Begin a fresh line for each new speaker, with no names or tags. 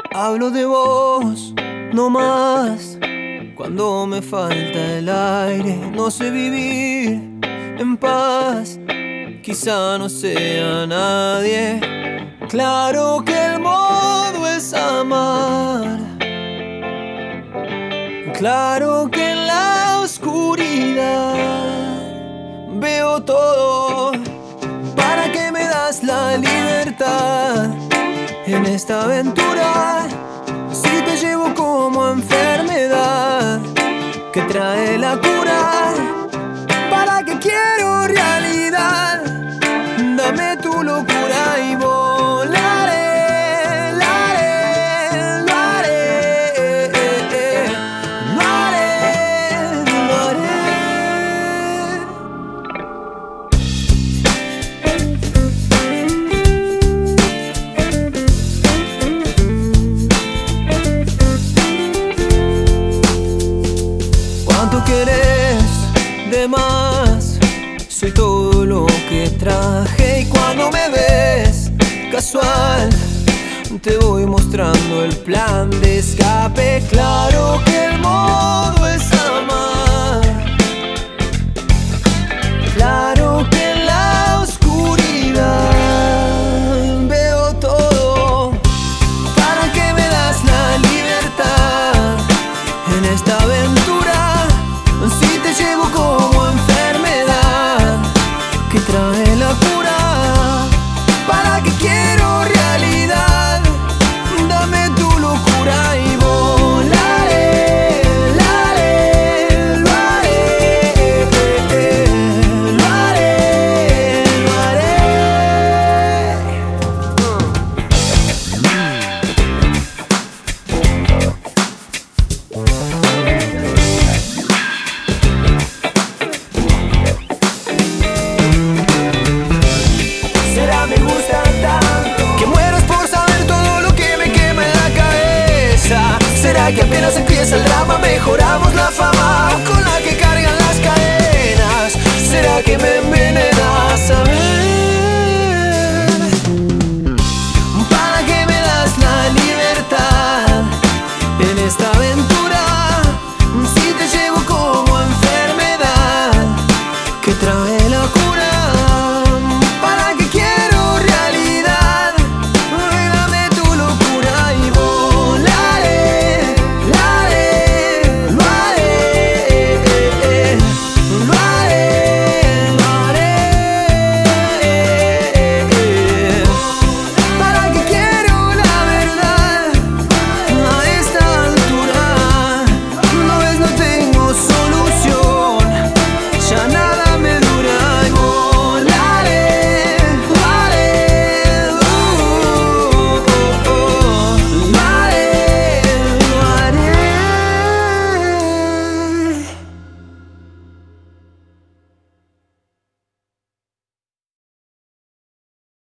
Hablo de vos, no más. Cuando me falta el aire, no sé vivir en paz. Quizá no sea nadie. Claro que el modo es amar. Claro que en la oscuridad veo todo. ¿Para qué me das la libertad en esta aventura? Si te llevo como enfermedad que trae la cura. ¿Para qué quiero realidad? Dame tu locura y volaré, lo haré, lo haré, lo haré, lo haré. ¿Cuánto quieres de más? Soy todo lo que traje y cuando me ves casual te voy mostrando el plan de escape. Claro que el modo es amar. Claro que en la oscuridad veo todo. ¿Para qué me das la libertad en esta aventura? Si te llevo como enfermedad que trae la cura. ¿Para qué quiero realidad? Dame tu locura y volaré, lo haré, lo haré, lo haré, lo haré. Será me gusta tanto que mueras por saber todo lo que me quema en la cabeza. Será que apenas empieza el drama mejoramos la fama con la que cargan las cadenas. Será que me envenena